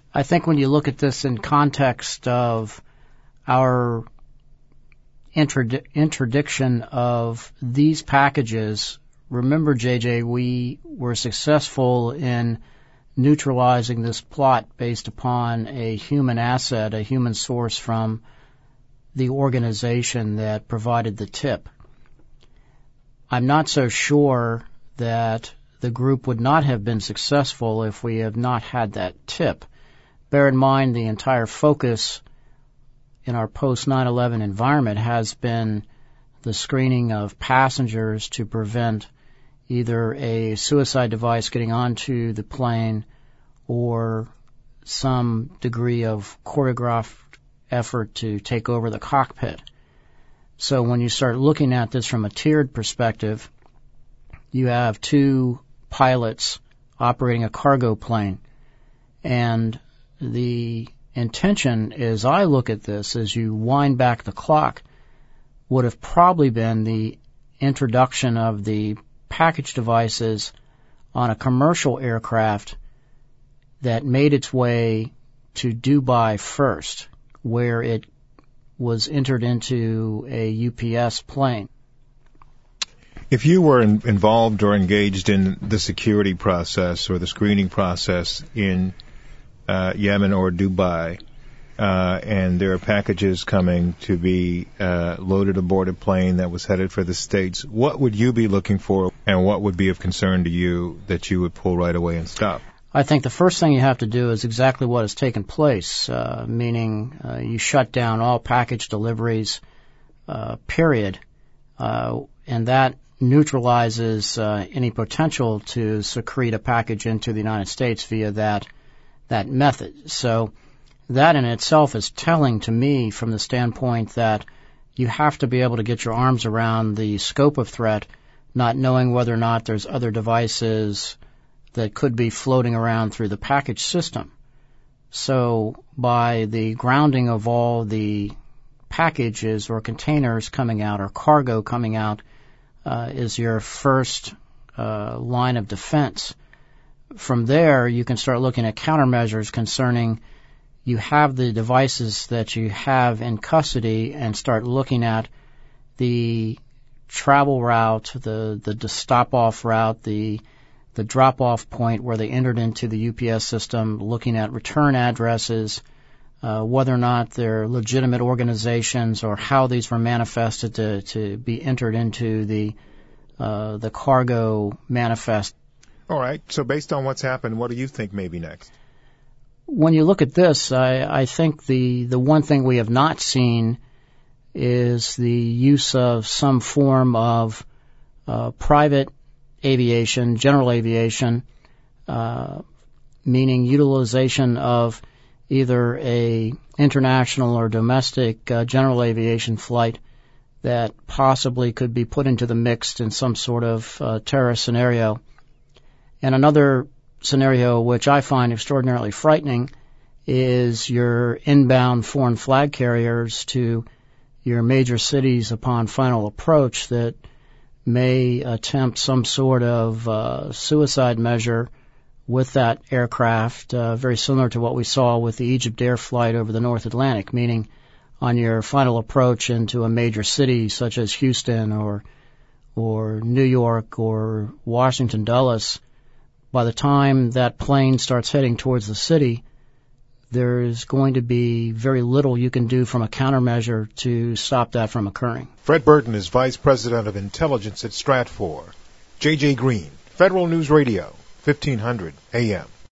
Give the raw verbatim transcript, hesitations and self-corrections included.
I think when you look at this in context of our interdi- interdiction of these packages, remember, J J, we were successful in neutralizing this plot based upon a human asset, a human source from the organization that provided the tip. I'm not so sure that the group would not have been successful if we have not had that tip. Bear in mind the entire focus in our post nine eleven environment has been the screening of passengers to prevent either a suicide device getting onto the plane or some degree of choreographed effort to take over the cockpit. So when you start looking at this from a tiered perspective, you have two pilots operating a cargo plane. And the intention, as I look at this, as you wind back the clock, would have probably been the introduction of the package devices on a commercial aircraft that made its way to Dubai first, where it was entered into a U P S plane. If you were in, involved or engaged in the security process or the screening process in uh, Yemen or Dubai, uh, and there are packages coming to be uh, loaded aboard a plane that was headed for the States, what would you be looking for, and what would be of concern to you that you would pull right away and stop? I think the first thing you have to do is exactly what has taken place, uh, meaning uh, you shut down all package deliveries, uh, period, uh, and that neutralizes uh, any potential to secrete a package into the United States via that that method. So that in itself is telling to me from the standpoint that you have to be able to get your arms around the scope of threat, not knowing whether or not there's other devices that could be floating around through the package system. So by the grounding of all the packages or containers coming out or cargo coming out uh, is your first uh, line of defense. From there, you can start looking at countermeasures concerning you have the devices that you have in custody and start looking at the travel route, the, the stop-off route, the the drop-off point where they entered into the U P S system, looking at return addresses, uh, whether or not they're legitimate organizations or how these were manifested to, to be entered into the uh, the cargo manifest. All right. So based on what's happened, what do you think may be next? When you look at this, I, I think the, the one thing we have not seen is the use of some form of uh, private aviation, general aviation, uh, meaning utilization of either a international or domestic uh, general aviation flight that possibly could be put into the mix in some sort of uh, terrorist scenario. And another scenario which I find extraordinarily frightening is your inbound foreign flag carriers to your major cities upon final approach that may attempt some sort of uh, suicide measure with that aircraft, uh, very similar to what we saw with the Egypt Air flight over the North Atlantic, meaning on your final approach into a major city such as Houston or or New York or Washington Dulles, by the time that plane starts heading towards the city, there's going to be very little you can do from a countermeasure to stop that from occurring. Fred Burton is Vice President of Intelligence at Stratfor. J J. Green, Federal News Radio, fifteen hundred A M.